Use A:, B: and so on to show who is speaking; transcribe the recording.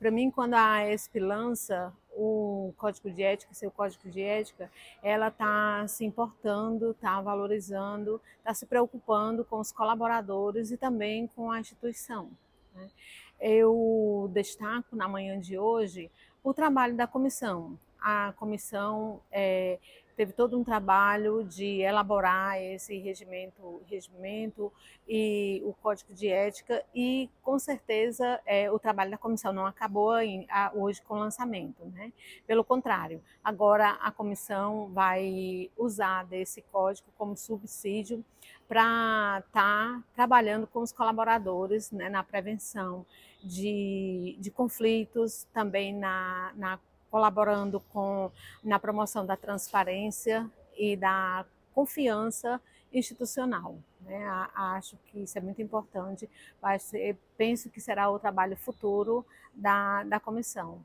A: Para mim, quando a ESP lança o código de ética, seu código de ética, ela está se importando, está valorizando, está se preocupando com os colaboradores e também com a instituição, né? Eu destaco na manhã de hoje o trabalho da comissão. A comissão teve todo um trabalho de elaborar esse regimento e o código de ética e, com certeza, o trabalho da comissão não acabou hoje com o lançamento, né? Pelo contrário, agora a comissão vai usar desse código como subsídio para estar trabalhando com os colaboradores, né, na prevenção de conflitos, também colaborando na promoção da transparência e da confiança institucional, né? Acho que isso é muito importante, penso que será o trabalho futuro da comissão.